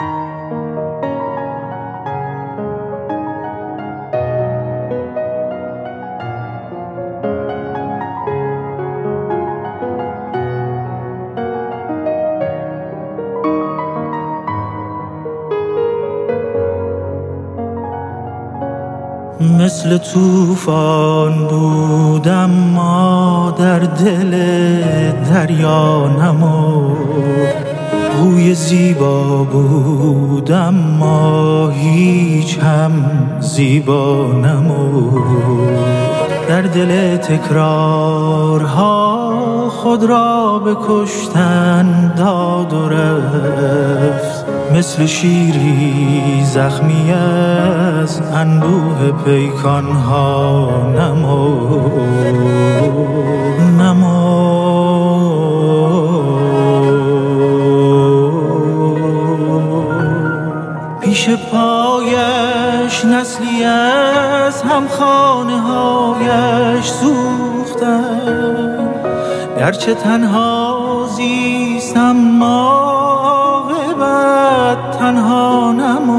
مثل طوفان بودم ما در دل دریا نمرد، روی زیبا بودم ما هیچ هم زیبا نمرد. در دل تکرارها خود را به کشتن داد و رفت، مثل شیری زخمی از انبوه پیکانها پیش پایش نسلی از همخانه هایش سوختن، گرچه تنها زیست اما عاقبت تنها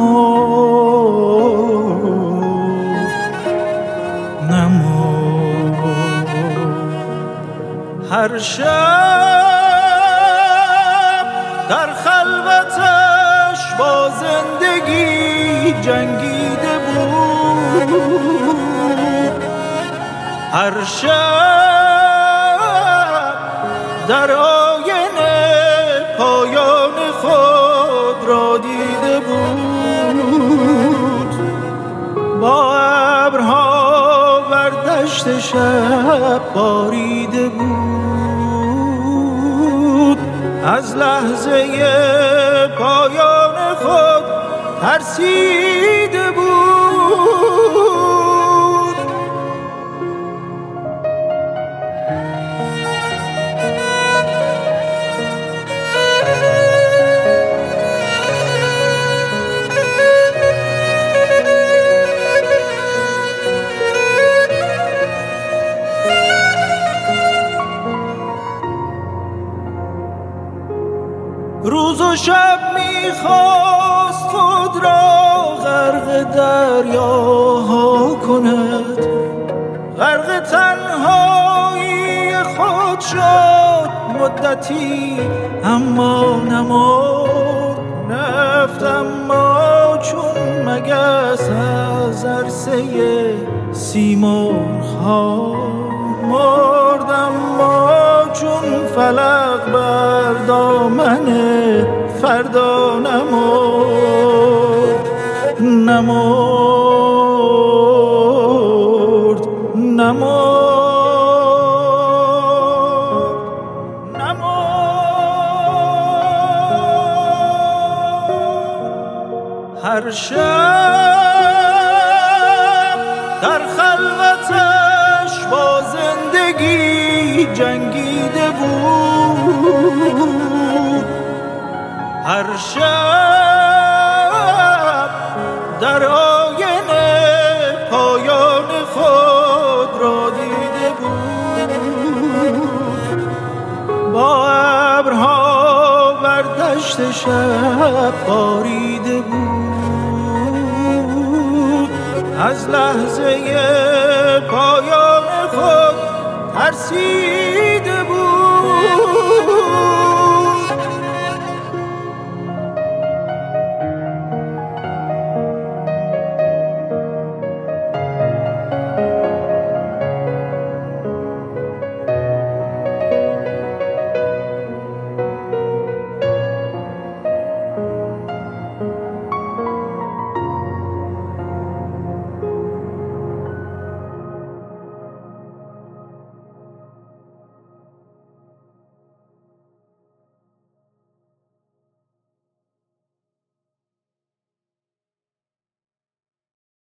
نمرد. هر شب در خلوتش با زندگی جنگیده بود، هر شب در آینه پایان خود را دیده بود. با ابرها بر دشت شب باریده بود، از لحظه پایان خود ترسیده بود. روز و شب میخواست خود را غرق دریاها کند، غرق تنهایی خود شد مدتی اما نمرد. رفت اما چون مگس از عرصه سیمرغ‌ها، مرد اما چون فلک بر دامن فردا نمرد. هر شب در خلوتش با زندگی جنگیده بود، هر شب در آینه پایان خود را دیده بود. با ابرها بر دشت شب باریده بود، از لحظه پایان خود ترسیده بود.